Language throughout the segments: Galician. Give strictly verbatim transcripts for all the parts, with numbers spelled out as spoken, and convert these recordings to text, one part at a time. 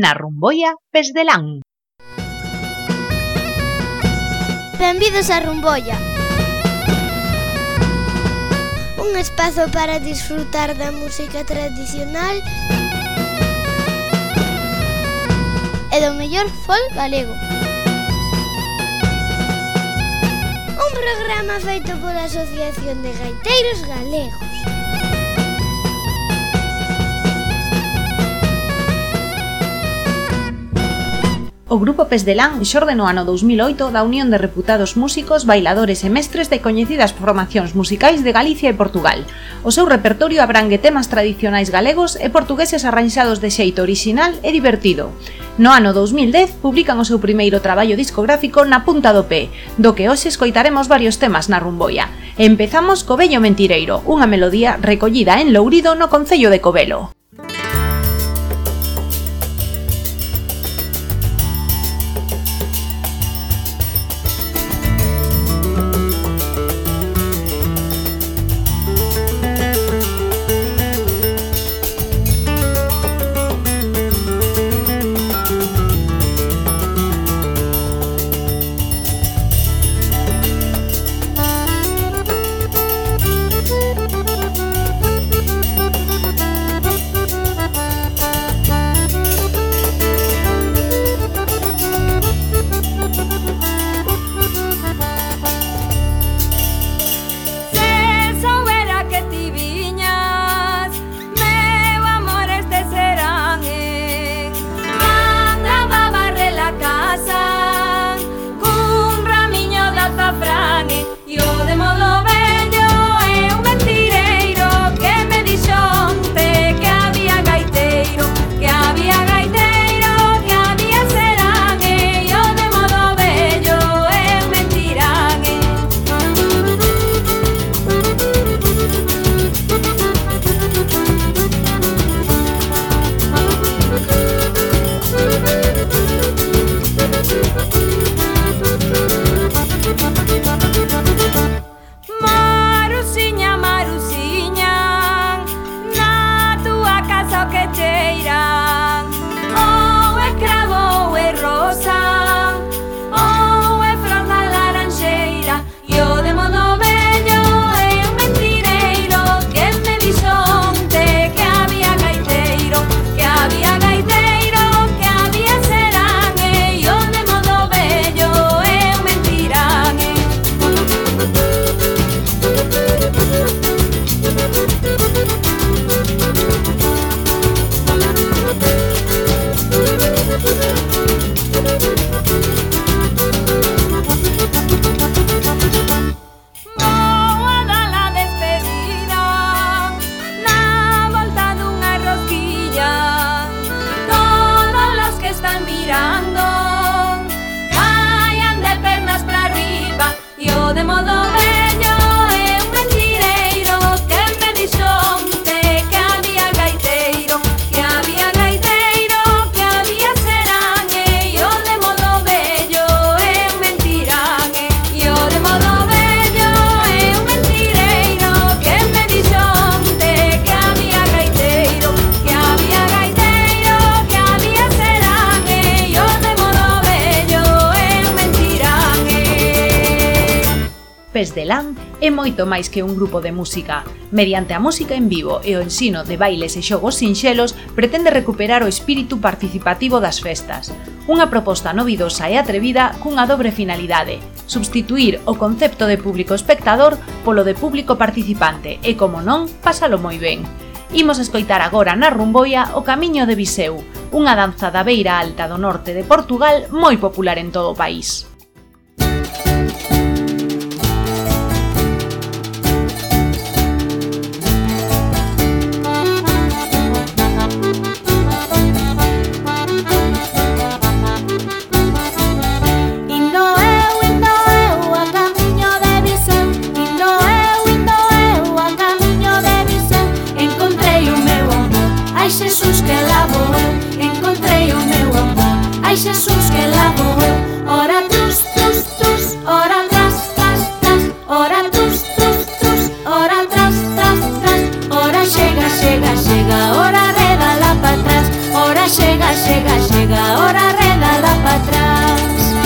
na Rumboia Pesdelán. Benvidos a Rumboia, un espazo para disfrutar da música tradicional e do mellor folk galego. Un programa feito pola Asociación de Gaiteiros Galegos. O Grupo Pesdelán xorde no ano dous mil oito da Unión de Reputados Músicos, Bailadores e Mestres de coñecidas formacións musicais de Galicia e Portugal. O seu repertorio abrangue temas tradicionais galegos e portugueses arranxados de xeito orixinal e divertido. No ano dous mil dez publican o seu primeiro traballo discográfico Na punta do pé, do que hoxe escoitaremos varios temas na Rumboia. Empezamos co Vello Mentireiro, unha melodía recollida en Lourido no concello de Covelo. Pesdelán é moito máis que un grupo de música. Mediante a música en vivo e o ensino de bailes e xogos sinxelos, pretende recuperar o espírito participativo das festas. Unha proposta novidosa e atrevida cunha dobre finalidade: substituir o concepto de público espectador polo de público participante e, como non, pasalo moi ben. Imos escoitar agora na Rumboia o Camiño de Viseu, unha danza da beira alta do norte de Portugal moi popular en todo o país. Jesús que la vou eu. Ora tus, tus, tus, ora tras, tras, tras. Ora tus, tus, tus, ora tras, tras, tras. Ora chega, chega, chega, ora de dala pa atrás. Ora chega, chega, chega. chega, ora redala para atrás.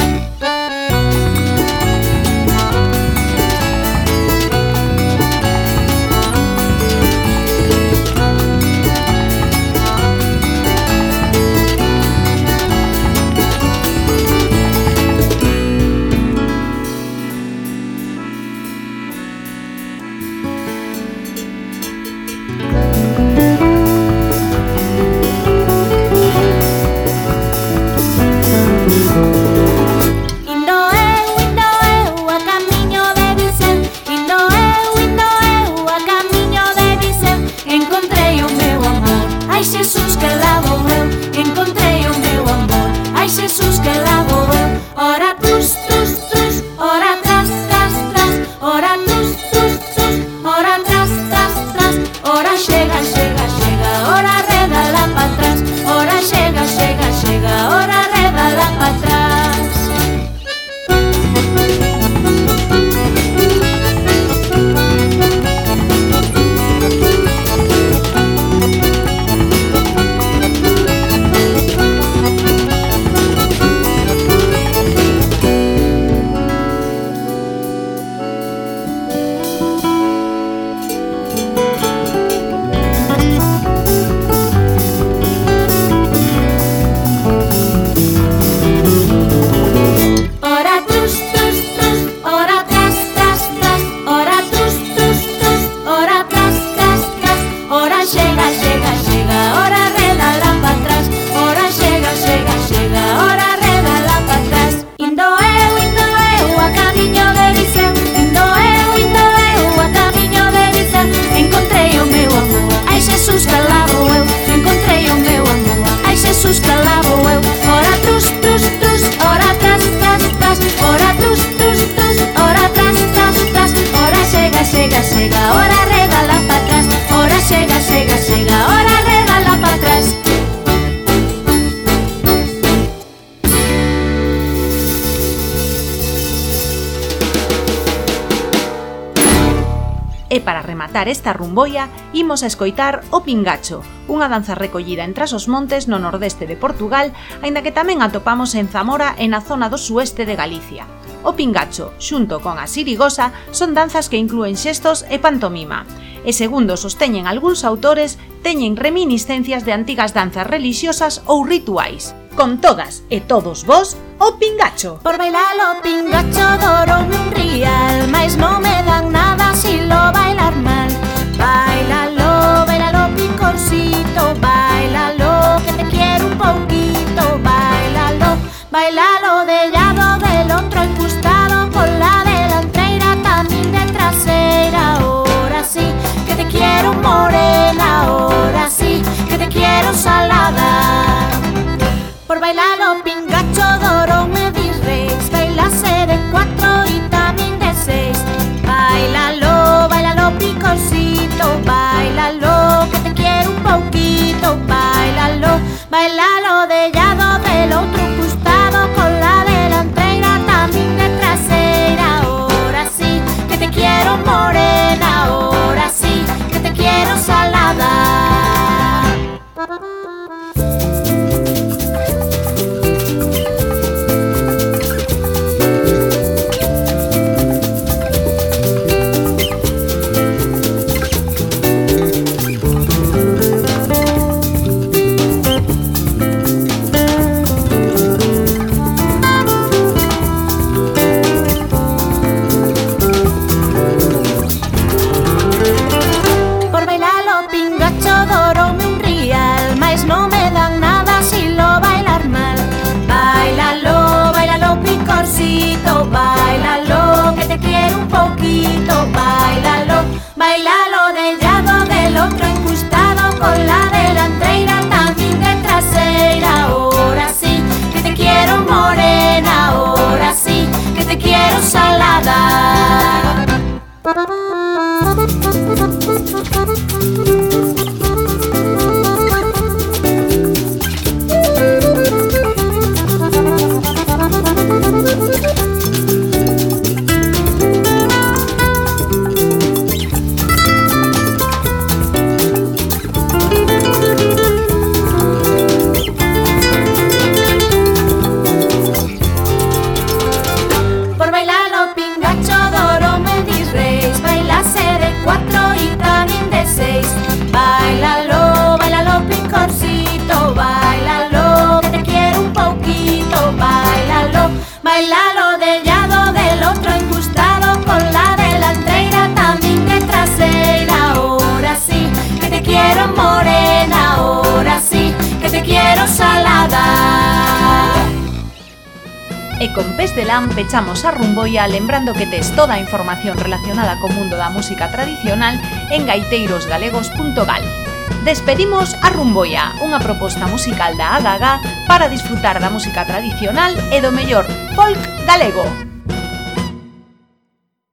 E para rematar esta rumboia, imos a escoitar o Pingacho, unha danza recollida en Tras os Montes no nordeste de Portugal, aínda que tamén atopamos en Zamora e na zona do sueste de Galicia. O Pingacho, xunto con a Sirigosa, son danzas que inclúen xestos e pantomima, e segundo sosteñen algúns autores, teñen reminiscencias de antigas danzas religiosas ou rituais. Con todas e todos vos, o Pingacho. Por bailar o Pingacho dorome un rial, mais non me dan nada si lo bailar mal. Bailalo, bailalo picorcito, bailalo que te quiero un poquito, bailalo, bailalo de lado del otro incrustado con la delanteira también de trasera. Ahora sí que te quiero morena, ahora sí que te quiero salada. Por bailar o Pingacho dorón me diréis, bailase de cuatro y también de seis. Bailalo, bailalo picorcito, bailalo que te quiero un poquito, bailalo, bailalo de lado del otro costado con la delantera también de trasera. Ahora sí que te quiero morena, ahora sí que te quiero salada. Bailalo, que te quiero un poquito, bailalo, bailalo del lado del otro incrustado con la delantera también de trasera. Ahora sí que te quiero morena, ahora sí que te quiero salada. E con Pés de Lán pechamos a Rumboia lembrando que tes toda a información relacionada co mundo da música tradicional en gaiteros galegos punto gal. Despedimos a Rumboia, unha proposta musical da A G A G para disfrutar da música tradicional e do mellor folk galego.